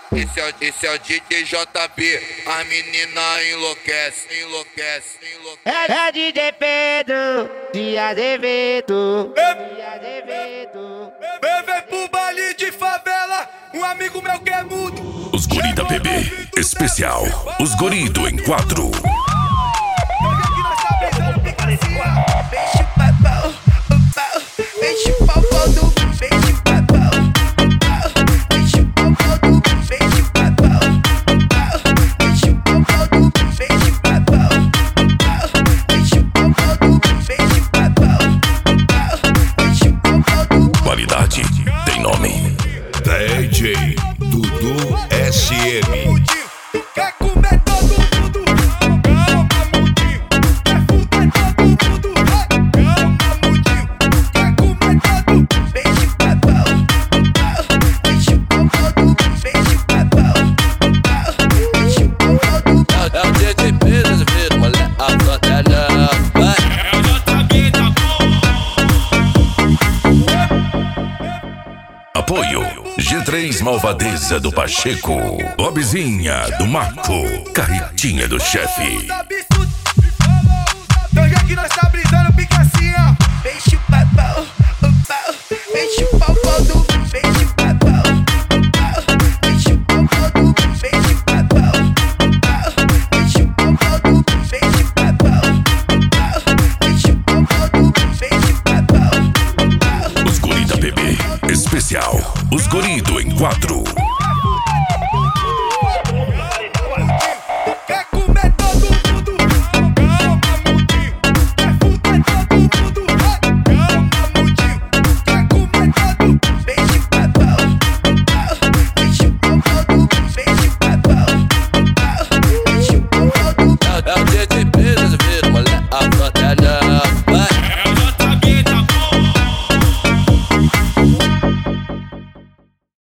Esse é o DJ JB, a menina enlouquece, enlouquece, enlouquece. É DJ Pedro, de Azevedo. Vem pro baile de favela, um amigo meu que é mudo. Os guri da PB, especial, os guri do Enquadro. Qualidade tem nome. DJ Dudu SM. Quer comer todo mundo? Calma, mudinho. Quer fuder todo mundo? Calma, mudinho. Quer comer todo? Peixe papão. Peixe papão. Peixe papão. Peixe papão. É o DJ Pedro, moleque, a frota é não. Vai. Apoio G3 Malvadeza do Pacheco, Lobzinha do Marco, Carretinha do Chefe. Então já que nós tá brisando, fica assim, ó. Peixe papão, peixe papão do peixe papão. Peixe papão do peixe papão. Peixe papão do peixe papão. Peixe papão do peixe papão. Os guri da PB, especial, os guri do Enquadro.